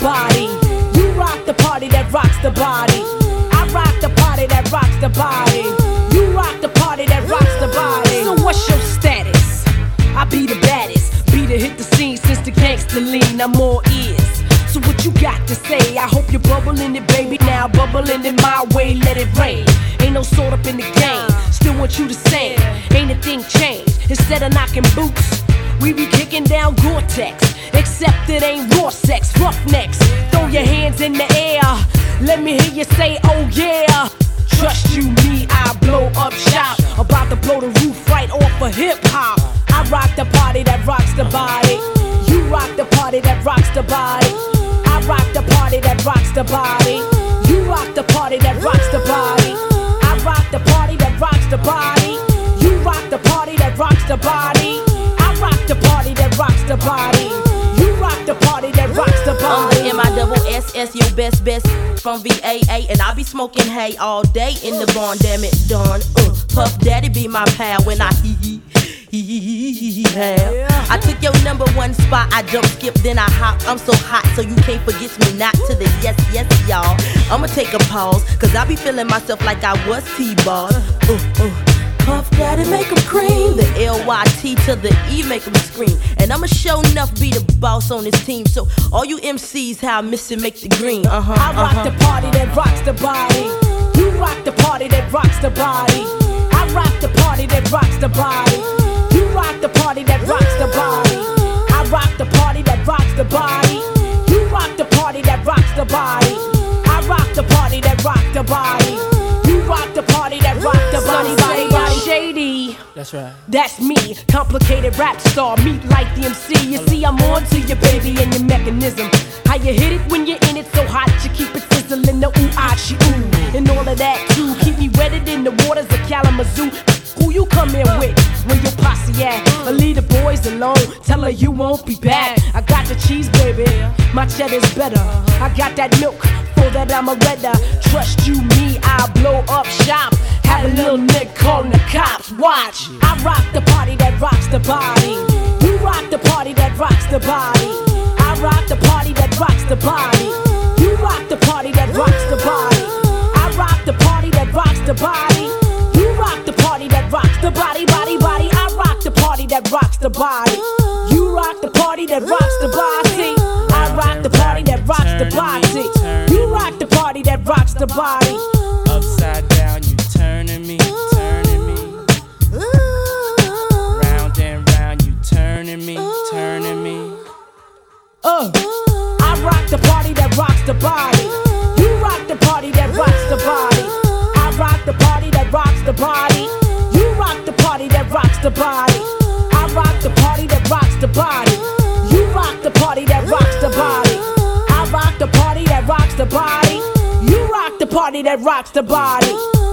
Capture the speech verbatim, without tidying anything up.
body. You rock the party that rocks the body. I rock the party that rocks the body. You rock the party that rocks the body. So what's your status? I be the baddest. Be to hit the scene since the gangster lean. I'm all ears. So what you got to say? I hope you're bubbling it, baby. Now bubbling it my way, let it rain. Ain't no sort up in the game. Still want you the same. Ain't a thing changed. Instead of knocking boots, we be kicking down Gore-Tex. Except it ain't raw sex, roughnecks. Throw your hands in the air. Let me hear you say, oh yeah. Trust you, me, I blow up shop. About to blow the roof right off of hip-hop. I rock the party that rocks the body. You rock the party that rocks the body. I rock the party that rocks the body. You rock the party that rocks the body. I rock the party that rocks the body. You rock the party that rocks the body. I rock the party that rocks the body. You rock the party that rocks the body. I'm the M I double S S, your best best from V A A, and I be smoking hay all day in the barn. Damn it, done. Uh, Puff Daddy be my pal when I hee hee. I took your number one spot, I jump, skip, then I hop. I'm so hot, so you can't forget me not to the yes, yes, y'all. I'ma take a pause, cause I be feeling myself like I was T-Ball. Uh, uh. Puff Daddy make 'em cream. The L Y T to the E make 'em scream. And I'ma show enough be the boss on this team. So all you M Cs, how I miss it, make the green. Uh-huh, I rock uh-huh. the party that rocks the body. You rock the party that rocks the body. I rock the party that rocks the body. You rock the party that rocks the body. I rock the party that rocks the body. You rock the party that rocks the body. I rock the party that rocks the body. You rock the party that rocks the body. Body, body, shady. That's right. That's me, complicated rap star, meet like the M C. You see, I'm on to your baby and your mechanism. How you hit it when you're in it so hot, you keep it sizzling, the ooh, ah, she, ooh. And all of that too, keep me wetted in the waters of Kalamazoo. Who you come in with when your posse at? But leave the boys alone, tell her you won't be back. I got the cheese, baby, my cheddar's better. I got that milk, for that I'm a redder. Trust you, me, I'll blow up shop. Have a little nigga calling the cops, watch. I rock the party that rocks the body. You rock the party that rocks the body. I rock the party that rocks the body. You rock the party that rocks the body. I rock the party that rocks the body. You rock the party that rocks the body, body, body. I rock the party that rocks the body. You rock the party that rocks the body. I rock the party that rocks the body. You rock the party that rocks the body. Upside down, you turning me, turning me. Round and round, you turning me, turning me. Uh, I rock the party that rocks the body. You rock the party that rocks the body. I rock the party that rocks the body. You rock the party that rocks the body. I rock the party that rocks the body. You rock the party that rocks the body. I rock the party that rocks the body. You rock the party that rocks the body.